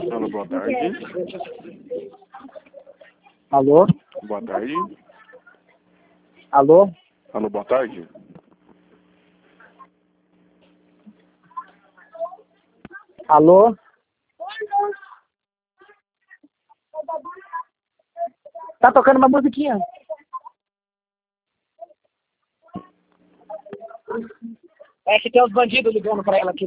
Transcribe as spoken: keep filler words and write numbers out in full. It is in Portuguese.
Alô, boa tarde. Alô? Boa tarde. Alô? Alô, boa tarde. Alô? Tá tocando uma musiquinha. É que tem uns bandidos ligando pra ela aqui.